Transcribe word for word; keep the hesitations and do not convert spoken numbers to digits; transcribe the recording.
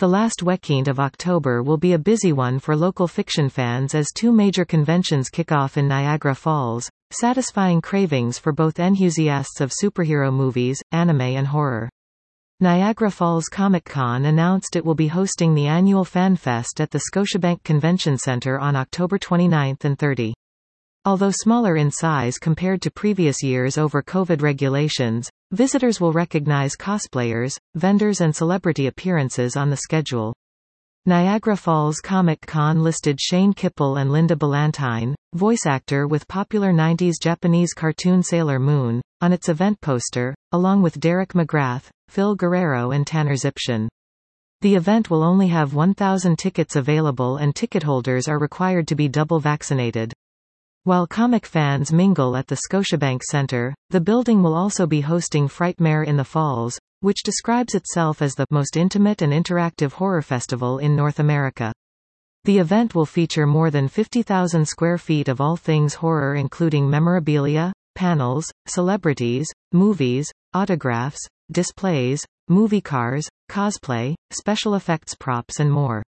The last weekend of October will be a busy one for local fiction fans as two major conventions kick off in Niagara Falls, satisfying cravings for both enthusiasts of superhero movies, anime and horror. Niagara Falls Comic-Con announced it will be hosting the annual FanFest at the Scotiabank Convention Centre on October twenty-ninth and thirtieth. Although smaller in size compared to previous years over COVID regulations, visitors will recognize cosplayers, vendors and celebrity appearances on the schedule. Niagara Falls Comic-Con listed Shane Kippel and Linda Ballantine, voice actor with popular nineties Japanese cartoon Sailor Moon, on its event poster, along with Derek McGrath, Phil Guerrero and Tanner Zipchen. The event will only have one thousand tickets available and ticket holders are required to be double vaccinated. While comic fans mingle at the Scotiabank Centre, the building will also be hosting Frightmare in the Falls, which describes itself as the most intimate and interactive horror festival in North America. The event will feature more than fifty thousand square feet of all things horror, including memorabilia, panels, celebrities, movies, autographs, displays, movie cars, cosplay, special effects props and more.